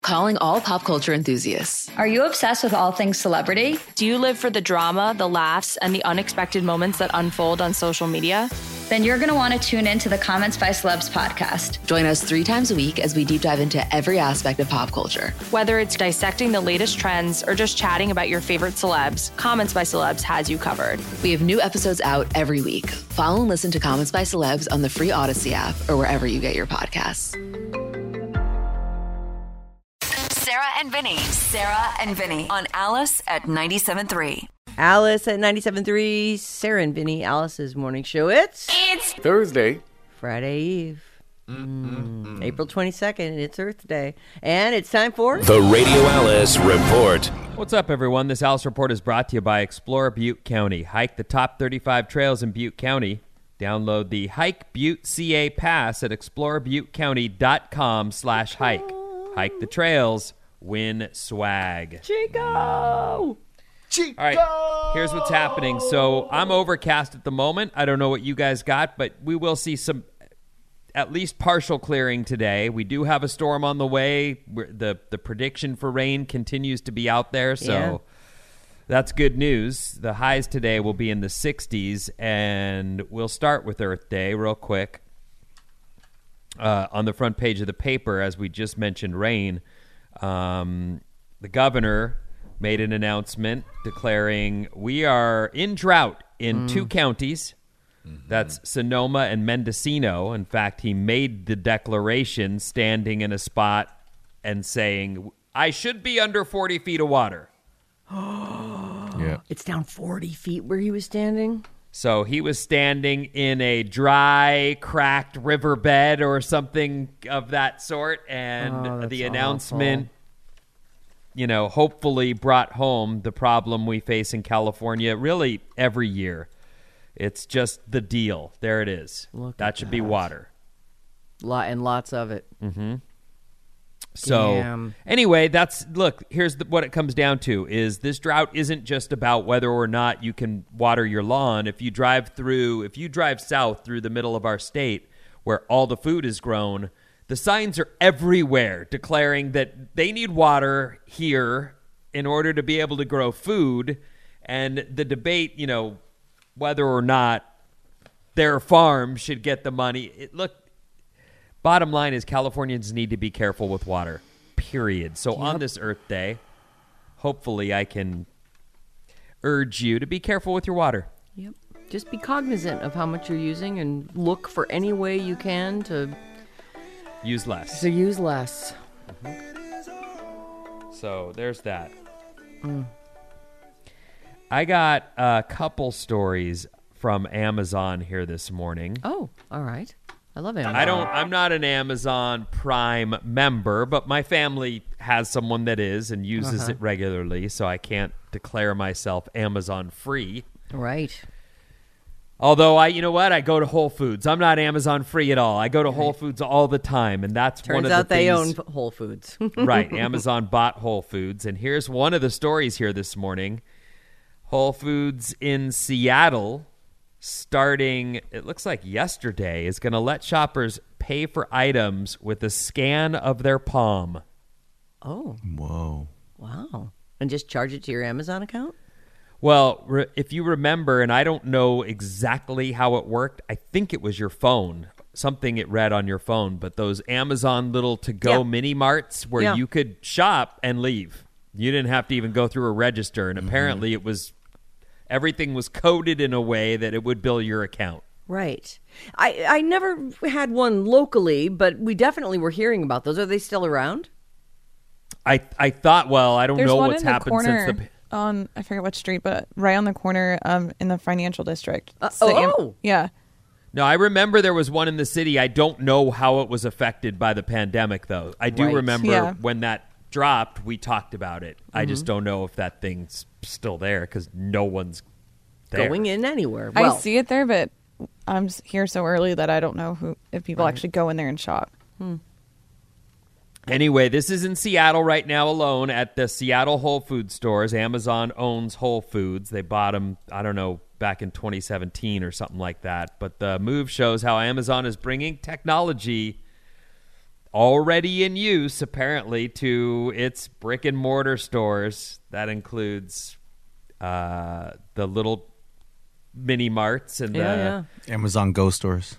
Calling all pop culture enthusiasts. Are you obsessed with all things celebrity? Do you live for the drama, the laughs, and the unexpected moments that unfold on social media? Then you're going to want to tune in to the Comments by Celebs podcast. Join us 3 times a week as we deep dive into every aspect of pop culture. Whether it's dissecting the latest trends or just chatting about your favorite celebs, Comments by Celebs has you covered. We have new episodes out every week. Follow and listen to Comments by Celebs on the free Odyssey app or wherever you get your podcasts. Sarah and Vinny on Alice at 97.3. Alice at 97.3, Sarah and Vinny, Alice's morning show. It's Thursday. Friday Eve. April 22nd, it's Earth Day. And it's time for The Radio Alice Report. What's up, everyone? This Alice Report is brought to you by Explore Butte County. Hike the top 35 trails in Butte County. Download the Hike Butte CA Pass at explorebuttcounty.com/hike. Hike the trails, win swag. Chico! All right, here's what's happening. So I'm overcast at the moment. I don't know what you guys got, but we will see some at least partial clearing today. We do have a storm on the way. The prediction for rain continues to be out there, so that's good news. The highs today will be in the 60s, and we'll start with Earth Day real quick. On the front page of the paper, as we just mentioned, rain. The governor made an announcement declaring we are in drought in 2 counties. That's Sonoma and Mendocino. In fact, he made the declaration standing in a spot and saying, I should be under 40 feet of water. Yeah. It's down 40 feet where he was standing. So he was standing in a dry, cracked riverbed or something of that sort, and the announcement, hopefully brought home the problem we face in California really every year. It's just the deal. There it is. That should be water. And lots of it. Mm-hmm. So anyway, here's what it comes down to is this drought isn't just about whether or not you can water your lawn. If you drive south through the middle of our state where all the food is grown, the signs are everywhere declaring that they need water here in order to be able to grow food. And the debate, whether or not their farm should get the money. Bottom line is Californians need to be careful with water, period. So on this Earth Day, hopefully I can urge you to be careful with your water. Yep. Just be cognizant of how much you're using and look for any way you can to use less. So there's that. I got a couple stories from Amazon here this morning. Oh, all right. I love Amazon. I'm not an Amazon Prime member, but my family has someone that is and uses it regularly, so I can't declare myself Amazon free. Right. Although I go to Whole Foods. I'm not Amazon free at all. I go to Whole Foods all the time, and that's one of the things. Turns out they own Whole Foods. Right. Amazon bought Whole Foods, and here's one of the stories here this morning. Whole Foods in Seattle, starting, it looks like yesterday, is going to let shoppers pay for items with a scan of their palm. Oh. Whoa. Wow. And just charge it to your Amazon account? Well, if you remember, and I don't know exactly how it worked, I think it was your phone, something it read on your phone, but those Amazon little to-go mini marts where you could shop and leave. You didn't have to even go through a register, and apparently everything was coded in a way that it would bill your account. Right. I never had one locally, but we definitely were hearing about those. Are they still around? I thought, I don't know what's happened corner since the... on, I forget what street, but right on the corner in the financial district. Yeah. No, I remember there was one in the city. I don't know how it was affected by the pandemic, though. I do remember when that dropped, we talked about it. I just don't know if that thing's still there because no one's there. Going in anywhere. I see it there, but I'm here so early that I don't know if people actually go in there and shop. Anyway, this is in Seattle right now alone at the Seattle Whole Foods stores. Amazon owns Whole Foods. They bought them, I don't know, back in 2017 or something like that. But the move shows how Amazon is bringing technology already in use, apparently, to its brick and mortar stores. That includes the little mini marts and the Amazon Go stores.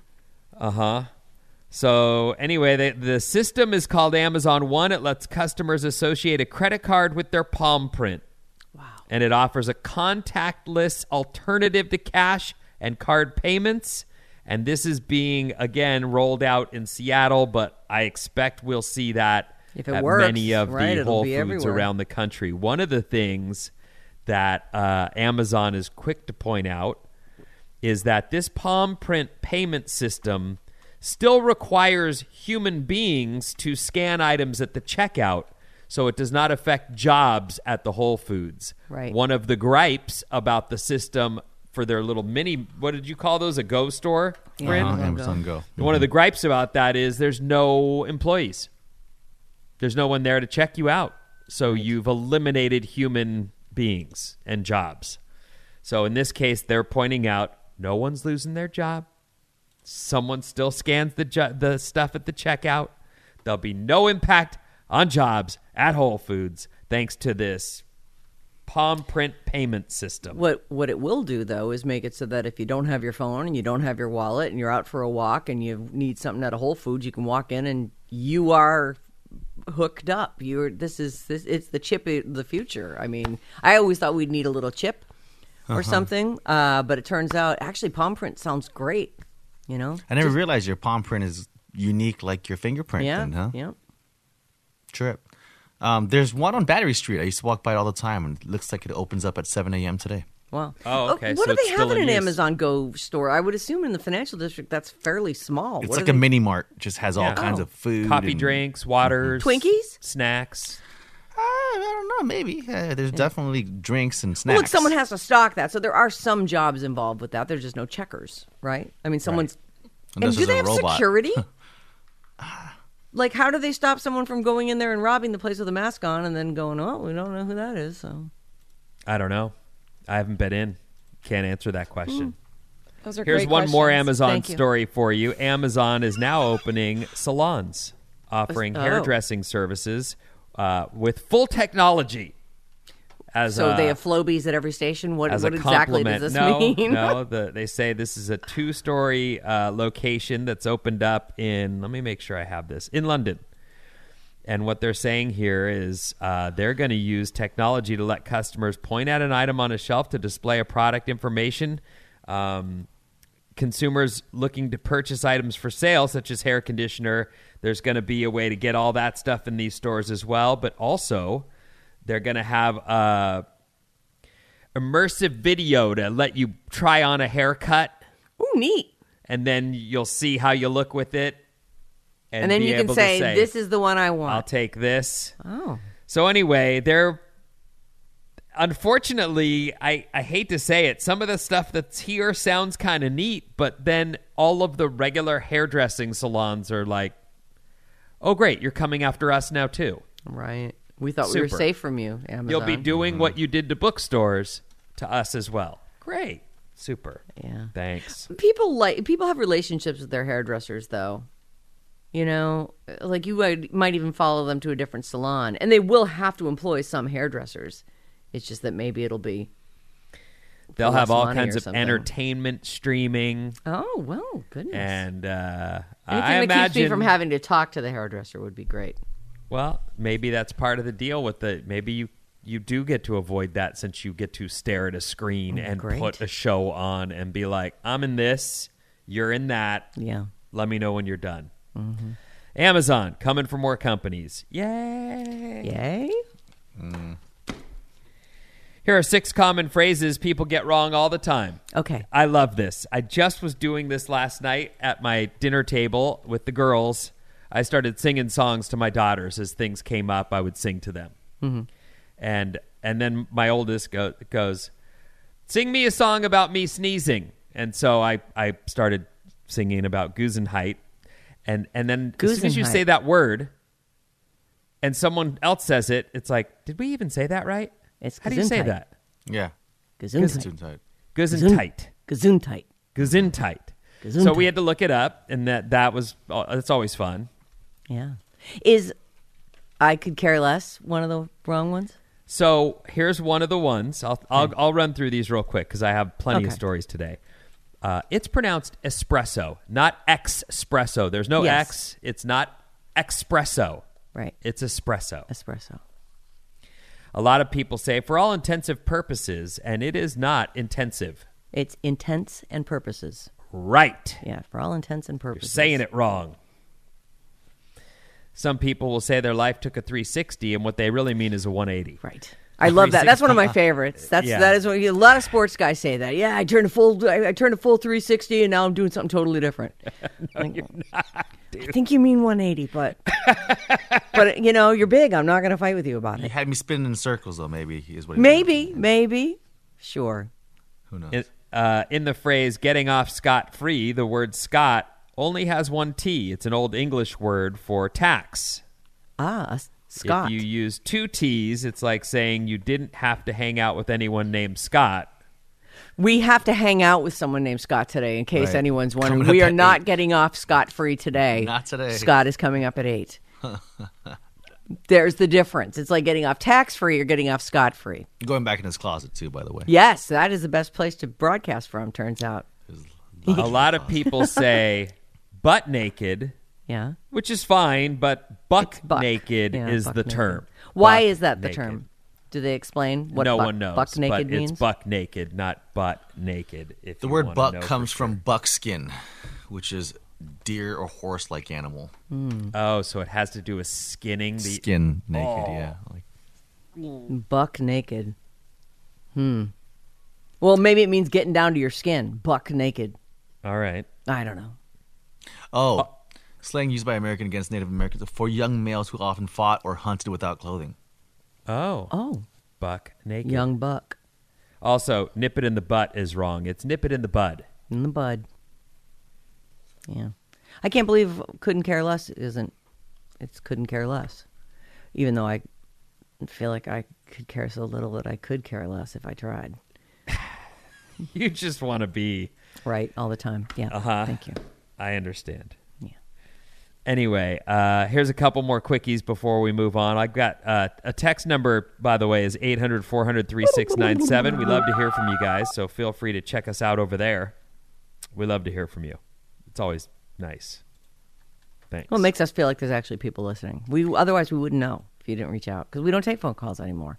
So anyway, the system is called Amazon One. It lets customers associate a credit card with their palm print. Wow. And it offers a contactless alternative to cash and card payments. And this is being, again, rolled out in Seattle, but I expect we'll see that if it at works, many of right, the Whole Foods everywhere around the country. One of the things that Amazon is quick to point out is that this palm print payment system still requires human beings to scan items at the checkout, so it does not affect jobs at the Whole Foods. Right. One of the gripes about the system for their little mini, what did you call those, a Go store? Amazon Go. One of the gripes about that is there's no employees. There's no one there to check you out. So you've eliminated human beings and jobs. So in this case, they're pointing out no one's losing their job. Someone still scans the stuff at the checkout. There'll be no impact on jobs at Whole Foods thanks to this palm print payment system. What it will do, though, is make it so that if you don't have your phone and you don't have your wallet and you're out for a walk and you need something at a Whole Foods, you can walk in and you are hooked up. It's the chip of the future. I mean, I always thought we'd need a little chip or something, but it turns out actually palm print sounds great. You know, I never realized your palm print is unique like your fingerprint. Yeah, then, huh? yeah. Trip. There's one on Battery Street. I used to walk by it all the time, and it looks like it opens up at 7 a.m. today. Wow. Oh, okay. What So do it's they have still in an use. Amazon Go store? I would assume in the financial district that's fairly small. It's What like are a they- mini mart. Just has all kinds of food. Coffee and- drinks, waters. Twinkies? Snacks. I don't know. Maybe. There's definitely drinks and Well, snacks. look, someone has to stock that, so there are some jobs involved with that. There's just no checkers, right? I mean, someone's. Unless And do there's they a have robot. security? Like, how do they stop someone from going in there and robbing the place with a mask on and then going, oh, we don't know who that is, so. I don't know. I haven't been in. Can't answer that question. Those are Here's great one more questions. Amazon Thank you. story for you. Amazon is now opening salons, offering Oh. hairdressing services with full technology. So they have Flobies at every station? What as a exactly compliment. does this mean? No, they say this is a 2-story location that's opened up in, let me make sure I have this, in London. And what they're saying here is they're going to use technology to let customers point at an item on a shelf to display a product information. Consumers looking to purchase items for sale, such as hair conditioner, there's going to be a way to get all that stuff in these stores as well. But also, they're going to have immersive video to let you try on a haircut. Ooh, neat. And then you'll see how you look with it. And then be you can able to say, this is the one I want. I'll take this. Oh. So anyway, unfortunately, I hate to say it, some of the stuff that's here sounds kind of neat, but then all of the regular hairdressing salons are like, oh, great, you're coming after us now too. Right. We thought we were Super. safe from you, Amazon. You'll be doing what you did to bookstores to us as well. Great. Super. Yeah. Thanks. People have relationships with their hairdressers, though. You know, like you might even follow them to a different salon, and they will have to employ some hairdressers. It's just that maybe it'll be. They'll less have all money kinds or of something. entertainment streaming. Oh, well, goodness. And Anything I that keeps me imagine from having to talk to the hairdresser would be great. Well, maybe that's part of the deal with it. Maybe you do get to avoid that since you get to stare at a screen and great. put a show on and be like, I'm in this, you're in that. Yeah. Let me know when you're done. Mm-hmm. Amazon, coming for more companies. Yay. Yay? Here are 6 common phrases people get wrong all the time. Okay. I love this. I just was doing this last night at my dinner table with the girls. I started singing songs to my daughters as things came up. I would sing to them. Mm-hmm. And then my oldest goes, sing me a song about me sneezing. And so I started singing about Gesundheit. And then as soon as you Gesundheit. say that word and someone else says it, it's like, did we even say that right? It's How do you say Gesundheit. that? Yeah. Gesundheit. Gesundheit. Gesundheit. Gesundheit. So we had to look it up, and that's always fun. Yeah. Is I could care less one of the wrong ones? So here's one of the ones. I'll run through these real quick because I have plenty of Okay. stories today. It's pronounced espresso, not espresso. There's no Yes. X. It's not espresso. Right. It's espresso. Espresso. A lot of people say for all intensive purposes, and it is not intensive. It's intents and purposes. Right. Yeah, for all intents and You're purposes. saying it wrong. Some people will say their life took a 360, and what they really mean is a 180. Right. I love that. That's one of my favorites. That is what a lot of sports guys say that. Yeah, I turned a full 360 and now I'm doing something totally different. You're not, dude. I think you mean 180, but you're big. I'm not going to fight with you about You it. had me spinning in circles, though. Maybe is what. He Maybe. Sure. Who knows? In the phrase "getting off scot-free," the word "scot" only has one T. It's an old English word for tax. Scott. If you use two T's, it's like saying you didn't have to hang out with anyone named Scott. We have to hang out with someone named Scott today, in case Right. anyone's wondering. Coming up We are at not 8. getting off scot-free today. Not today. Scott is coming up at 8. There's the difference. It's like getting off tax-free or getting off scot-free. Going back in his closet too, by the way. Yes, that is the best place to broadcast from, turns out. A lot of people say butt naked, Yeah. which is fine, but buck It's buck. naked Yeah, is buck the naked. term. Why Buck is that the naked. term? Do they explain what No buck, one knows. buck naked but means? It's buck naked, not butt naked. If The you word wanna buck know for comes sure. from buckskin, which is deer or horse-like animal. Oh, so it has to do with skinning the Skin naked, yeah. Buck naked. Well, maybe it means getting down to your skin. Buck naked. All right. I don't know. Slang used by American against Native Americans for young males who often fought or hunted without clothing. Oh, buck naked. Young buck. Also, nip it in the butt is wrong. It's nip it in the bud. In the bud. Yeah. I can't believe couldn't care less isn't. It's couldn't care less. Even though I feel like I could care so little that I could care less if I tried. You just want to be Right, all the time. Yeah. Thank you. I understand. Yeah. Anyway, here's a couple more quickies before we move on. I've got a text number, by the way, is 800-400-3697. We love to hear from you guys, so feel free to check us out over there. We love to hear from you. It's always nice. Thanks. Well, it makes us feel like there's actually people listening. Otherwise we wouldn't know if you didn't reach out because we don't take phone calls anymore.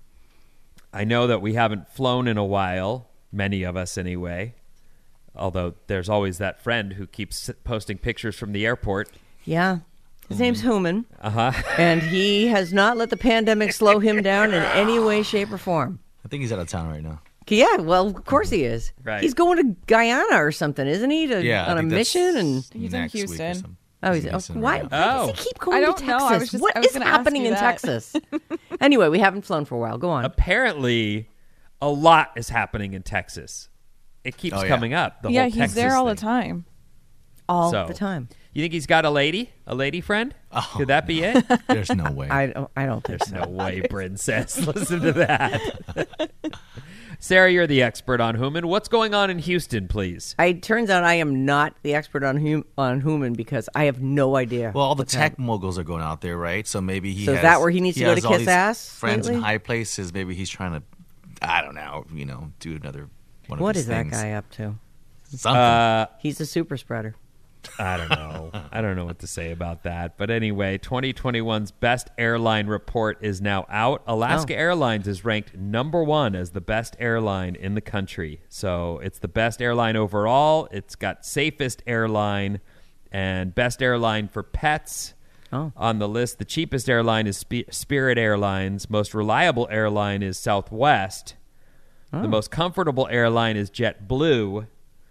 I know that we haven't flown in a while, many of us anyway, although there's always that friend who keeps posting pictures from the airport. Yeah. His name's Human. Uh-huh. And he has not let the pandemic slow him down in any way, shape, or form. I think he's out of town right now. Yeah, well, of course he is. Right. He's going to Guyana or something, isn't he? On a mission? And He's in next week or Houston. something. why right now. does he keep going I to don't Texas? know. I was just- What I was is gonna ask happening you in that. Texas? Anyway, we haven't flown for a while. Go on. Apparently, a lot is happening in Texas. It keeps coming up. The Yeah, whole he's Texas there all the thing. time. All So, the time. You think he's got a lady friend? Could that be it? There's no way. I don't think There's so. no way, princess. Listen to that. Sarah, you're the expert on Human. What's going on in Houston, please? It turns out I am not the expert on Human because I have no idea. Well, all the what's tech happening. moguls are going out there, right? So maybe he So is has, that where he needs to go has to all kiss these ass friends in lately? high places. Maybe he's trying to, I don't know, do another one of What his is things. that guy up to? Something. He's a super spreader. I don't know. I don't know what to say about that. But anyway, 2021's best airline report is now out. Alaska Airlines is ranked number 1 as the best airline in the country. So it's the best airline overall. It's got safest airline and best airline for pets. On the list, the cheapest airline is Spirit Airlines. Most reliable airline is Southwest. The most comfortable airline is JetBlue.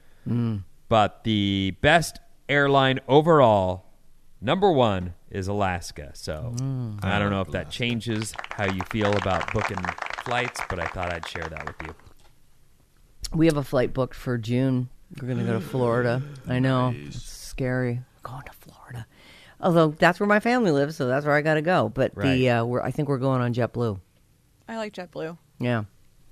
But the best airline overall, number 1, is Alaska. So I don't know if that changes how you feel about booking flights, but I thought I'd share that with you. We have a flight booked for June. We're going to go to Florida. I know. It's scary. Going to Florida. Although that's where my family lives, so that's where I got to go. But Right. I think we're going on JetBlue. I like JetBlue. Yeah.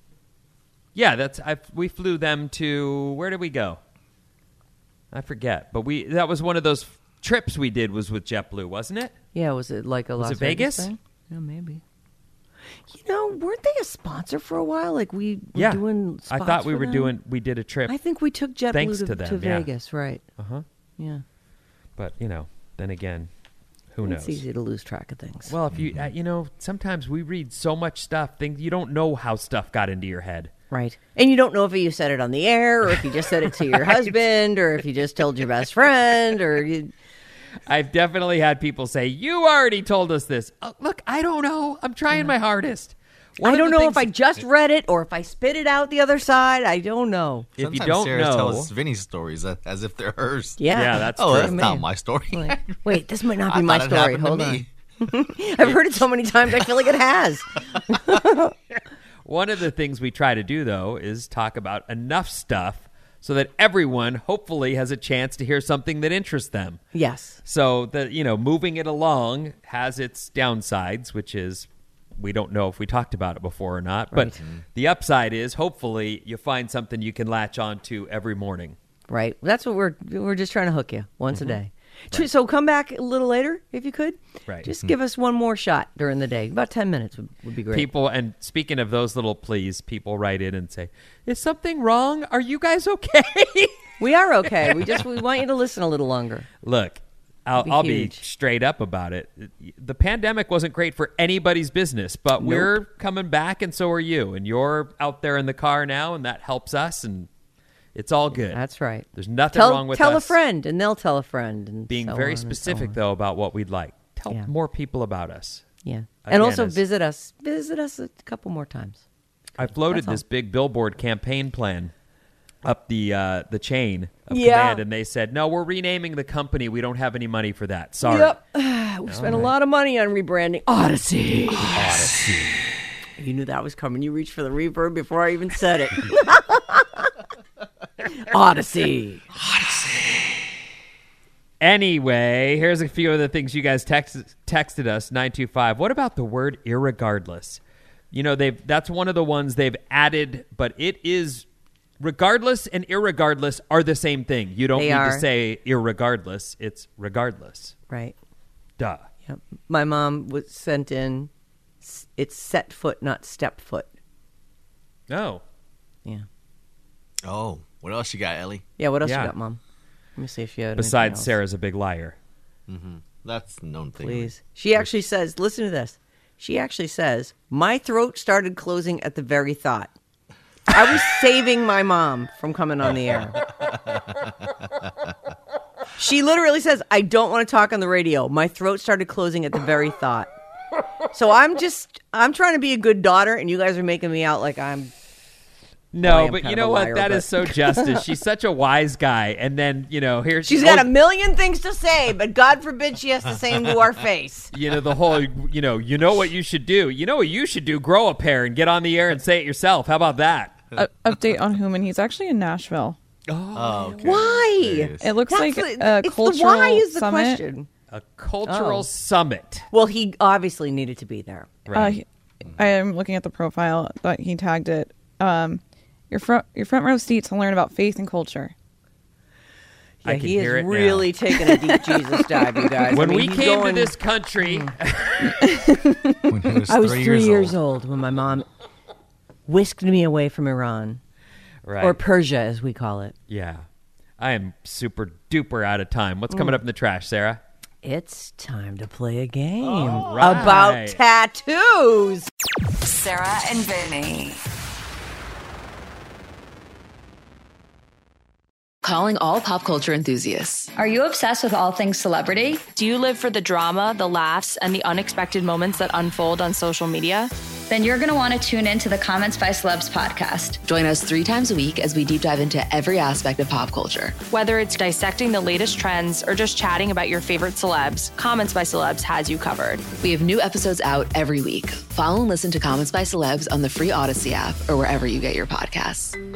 Yeah, we flew them to, where did we go? I forget, but that was one of those trips we did was with JetBlue, wasn't it? Yeah, was it like a Las it Vegas? thing? Yeah, maybe. Weren't they a sponsor for a while? Like we were Yeah. doing I spots thought we for were them? we did a trip. I think we took Thanks JetBlue to them, to yeah. Vegas, right? Uh-huh. Yeah. But, then again, who knows? It's easy to lose track of things. Well, if you, sometimes we read so much stuff, things you don't know how stuff got into your head. Right. And you don't know if you said it on the air or if you just said it to your husband or if you just told your best friend or you... I've definitely had people say, you already told us this. Look, I don't know. I'm trying my hardest. I don't know if I just read it or if I spit it out the other side. I don't know. If Sometimes you don't Sarah know... tells Vinny's stories as if they're hers. Yeah, that's true. true. That's not my story. Like, wait, this might not be I my thought it story. happened to Hold on. me. I've heard it so many times, I feel like it has. One of the things we try to do, though, is talk about enough stuff so that everyone hopefully has a chance to hear something that interests them. Yes. So that, moving it along has its downsides, which is we don't know if we talked about it before or not. Right. But the upside is hopefully you find something you can latch on to every morning. Right. That's what we're just trying to hook you once a day. Right. So come back a little later if you could. Right. Just give us one more shot during the day. About 10 minutes would be great. People, and speaking of those little pleas, people write in and say, is something wrong? Are you guys okay? We are okay. We want you to listen a little longer. Look, I'll be straight up about it. The pandemic wasn't great for anybody's business, but we're coming back, and so are you. And you're out there in the car now, and that helps us, and it's all good. That's right. There's nothing wrong with tell us. a friend, and they'll tell a friend. And being so very on specific, and though, about what we'd like. Tell more people about us. Yeah. Again, And also visit us. Visit us a couple more times. I floated That's this big billboard campaign plan up the chain of Yeah. command, and they said, no, we're renaming the company. We don't have any money for that. Sorry. Yep. We spent a lot of money on rebranding. Odyssey. You knew that was coming. You reached for the reverb before I even said it. Odyssey. Anyway, here's a few of the things you guys texted us, 925. What about the word irregardless? That's one of the ones they've added, but it is regardless and irregardless are the same thing. You don't need to say irregardless. It's regardless. Right. Duh. Yep. My mom was sent in, it's set foot, not step foot. Oh. Yeah. Oh, what else you got, Ellie? Yeah, what else you got, Mom? Let me see if you had Besides, anything else. Sarah's a big liar. Mm-hmm. That's a known thing. Please. She actually says, listen to this. She actually says, my throat started closing at the very thought. I was saving my mom from coming on the air. She literally says, I don't want to talk on the radio. My throat started closing at the very thought. So I'm trying to be a good daughter, and you guys are making me out like I'm... No, but you know what? That is so justice. She's such a wise guy. And then, here she's got a million things to say, but God forbid she has to say them to our face. The whole, you know what you should do. You know what you should do? Grow a pair and get on the air and say it yourself. How about that? Update on Human. He's actually in Nashville. Oh, okay. Why? It looks That's like a cultural the why is the summit. question. A cultural summit. Well, he obviously needed to be there. Right. I am looking at the profile, but he tagged it. Your front row seat to learn about faith and culture. Yeah, I can he hear is it really taking a deep Jesus dive, you guys. When we came to this country, When I was 3 years old when my mom whisked me away from Iran, right? or Persia, as we call it. Yeah, I am super duper out of time. What's coming up in the trash, Sarah? It's time to play a game right. about tattoos. Sarah and Vinny. Calling all pop culture enthusiasts. Are you obsessed with all things celebrity? Do you live for the drama, the laughs, and the unexpected moments that unfold on social media? Then you're going to want to tune in to the Comments by Celebs podcast. Join us 3 times a week as we deep dive into every aspect of pop culture. Whether it's dissecting the latest trends or just chatting about your favorite celebs, Comments by Celebs has you covered. We have new episodes out every week. Follow and listen to Comments by Celebs on the free Odyssey app or wherever you get your podcasts.